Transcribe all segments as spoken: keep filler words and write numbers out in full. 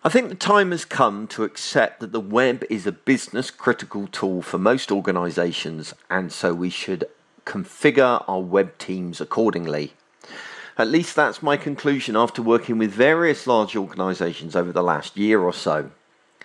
I think the time has come to accept that the web is a business-critical tool for most organisations, and so we should configure our web teams accordingly. At least that's my conclusion after working with various large organisations over the last year or so.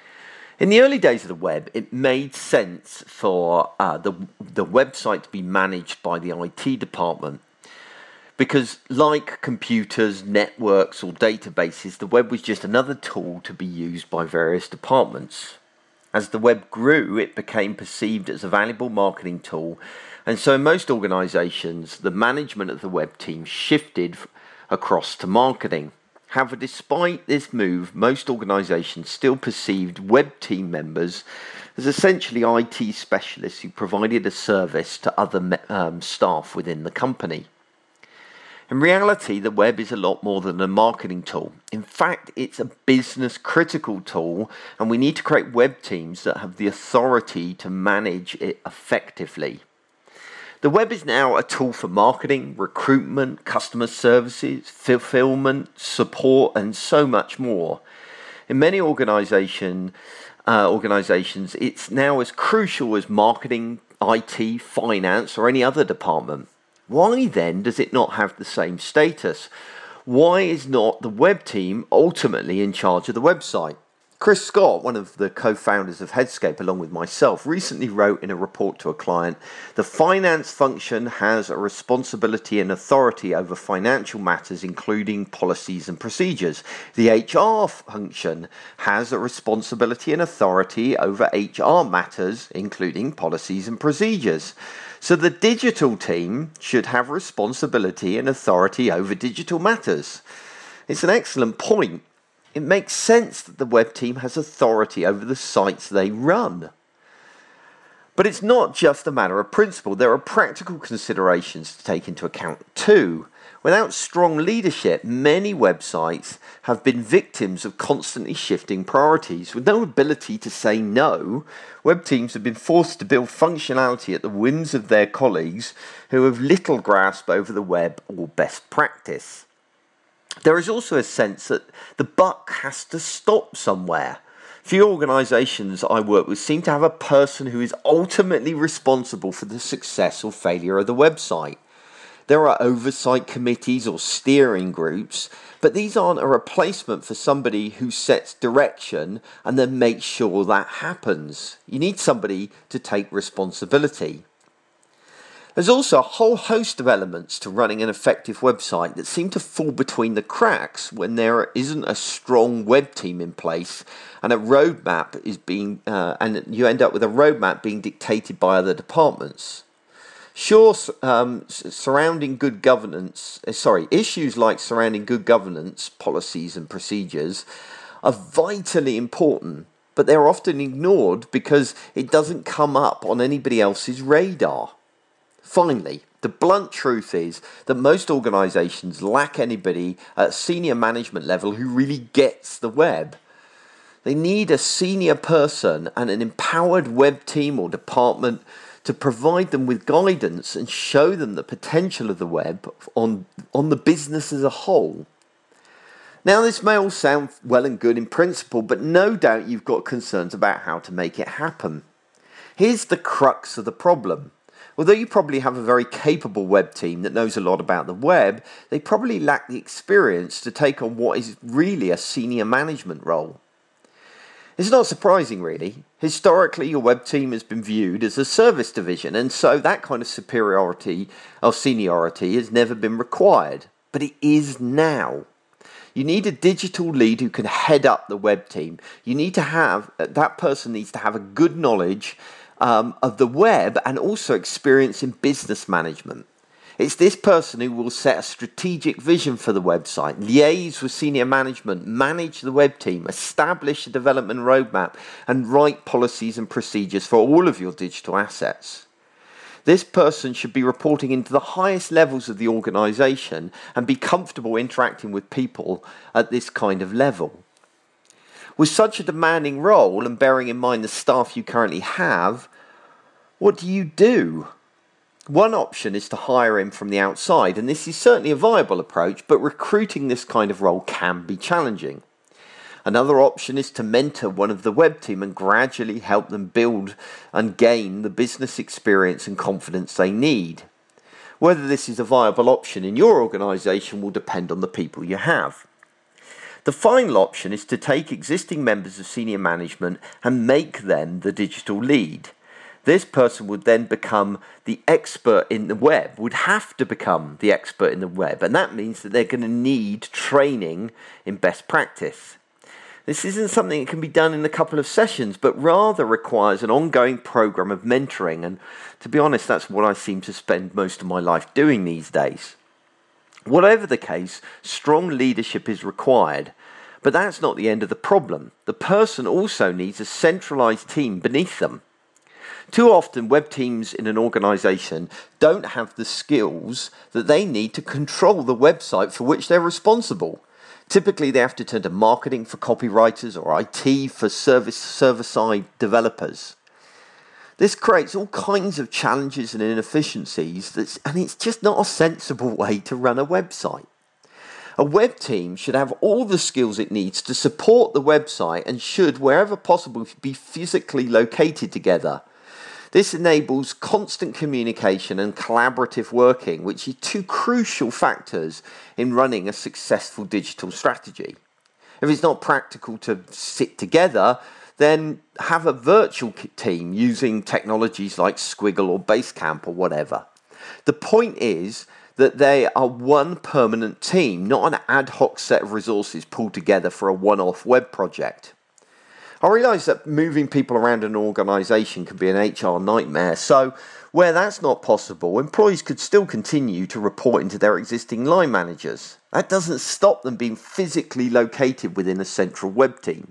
In the early days of the web, it made sense for uh, the, the website to be managed by the I T department. Because like computers, networks or databases, the web was just another tool to be used by various departments. As the web grew, it became perceived as a valuable marketing tool, and so in most organisations, the management of the web team shifted across to marketing. However, despite this move, most organisations still perceived web team members as essentially I T specialists who provided a service to other um, staff within the company. In reality, the web is a lot more than a marketing tool. In fact, it's a business-critical tool, and we need to create web teams that have the authority to manage it effectively. The web is now a tool for marketing, recruitment, customer services, fulfillment, support, and so much more. In many organization, uh, organizations, it's now as crucial as marketing, I T, finance, or any other department. Why then does it not have the same status? Why is not the web team ultimately in charge of the website? Chris Scott, one of the co-founders of Headscape along with myself, recently wrote in a report to a client, the finance function has a responsibility and authority over financial matters including policies and procedures. The H R function has a responsibility and authority over H R matters including policies and procedures. So the digital team should have responsibility and authority over digital matters. It's an excellent point. It makes sense that the web team has authority over the sites they run. But it's not just a matter of principle. There are practical considerations to take into account too. Without strong leadership, many websites have been victims of constantly shifting priorities. With no ability to say no, web teams have been forced to build functionality at the whims of their colleagues who have little grasp over the web or best practice. There is also a sense that the buck has to stop somewhere. Few organisations I work with seem to have a person who is ultimately responsible for the success or failure of the website. There are oversight committees or steering groups, but these aren't a replacement for somebody who sets direction and then makes sure that happens. You need somebody to take responsibility. There's also a whole host of elements to running an effective website that seem to fall between the cracks when there isn't a strong web team in place and a roadmap is being, uh, and you end up with a roadmap being dictated by other departments. Sure, um, surrounding good governance, uh, sorry, issues like surrounding good governance, policies and procedures are vitally important, but they're often ignored because it doesn't come up on anybody else's radar. Finally, the blunt truth is that most organisations lack anybody at senior management level who really gets the web. They need a senior person and an empowered web team or department to provide them with guidance and show them the potential of the web on, on the business as a whole. Now, this may all sound well and good in principle, but no doubt you've got concerns about how to make it happen. Here's the crux of the problem. Although you probably have a very capable web team that knows a lot about the web, they probably lack the experience to take on what is really a senior management role. It's not surprising, really. Historically, your web team has been viewed as a service division, and so that kind of superiority or seniority has never been required. But it is now. You need a digital lead who can head up the web team. You need to have, that person needs to have a good knowledge Um, of the web and also experience in business management. It's this person who will set a strategic vision for the website, liaise with senior management, manage the web team, establish a development roadmap, and write policies and procedures for all of your digital assets. This person should be reporting into the highest levels of the organisation and be comfortable interacting with people at this kind of level. With such a demanding role and bearing in mind the staff you currently have, what do you do? One option is to hire in from the outside, and this is certainly a viable approach, but recruiting this kind of role can be challenging. Another option is to mentor one of the web team and gradually help them build and gain the business experience and confidence they need. Whether this is a viable option in your organisation will depend on the people you have. The final option is to take existing members of senior management and make them the digital lead. This person would then become the expert in the web, would have to become the expert in the web, and that means that they're going to need training in best practice. This isn't something that can be done in a couple of sessions, but rather requires an ongoing program of mentoring, and to be honest, that's what I seem to spend most of my life doing these days. Whatever the case, strong leadership is required, but that's not the end of the problem. The person also needs a centralized team beneath them. Too often, web teams in an organisation don't have the skills that they need to control the website for which they're responsible. Typically, they have to turn to marketing for copywriters or I T for service server-side developers. This creates all kinds of challenges and inefficiencies, that's, and it's just not a sensible way to run a website. A web team should have all the skills it needs to support the website and should, wherever possible, be physically located together. This enables constant communication and collaborative working, which are two crucial factors in running a successful digital strategy. If it's not practical to sit together, then have a virtual team using technologies like Squiggle or Basecamp or whatever. The point is that they are one permanent team, not an ad hoc set of resources pulled together for a one-off web project. I realise that moving people around an organisation can be an H R nightmare, so where that's not possible, employees could still continue to report into their existing line managers. That doesn't stop them being physically located within a central web team.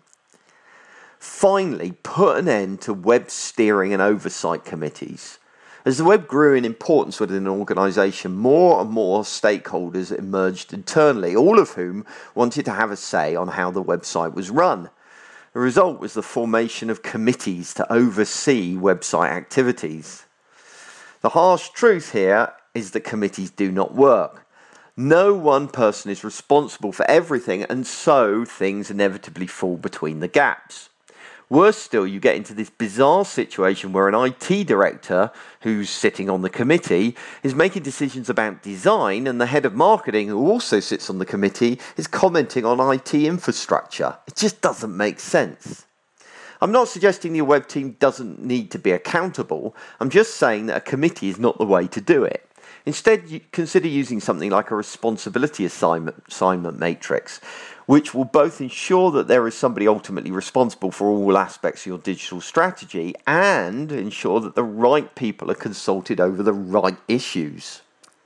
Finally, put an end to web steering and oversight committees. As the web grew in importance within an organisation, more and more stakeholders emerged internally, all of whom wanted to have a say on how the website was run. The result was the formation of committees to oversee website activities. The harsh truth here is that committees do not work. No one person is responsible for everything, and so things inevitably fall between the gaps. Worse still, you get into this bizarre situation where an I T director who's sitting on the committee is making decisions about design, and the head of marketing, who also sits on the committee, is commenting on I T infrastructure. It just doesn't make sense. I'm not suggesting the web team doesn't need to be accountable. I'm just saying that a committee is not the way to do it. Instead, you consider using something like a responsibility assignment, assignment matrix, which will both ensure that there is somebody ultimately responsible for all aspects of your digital strategy and ensure that the right people are consulted over the right issues.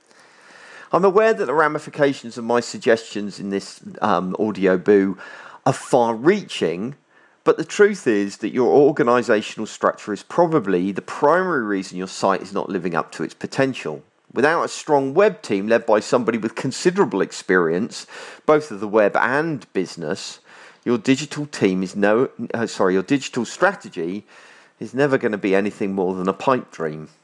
I'm aware that the ramifications of my suggestions in this um, audio boo are far-reaching, but the truth is that your organisational structure is probably the primary reason your site is not living up to its potential. Without a strong web team led by somebody with considerable experience, both of the web and business, your digital team is no, uh, sorry, your digital strategy is never going to be anything more than a pipe dream.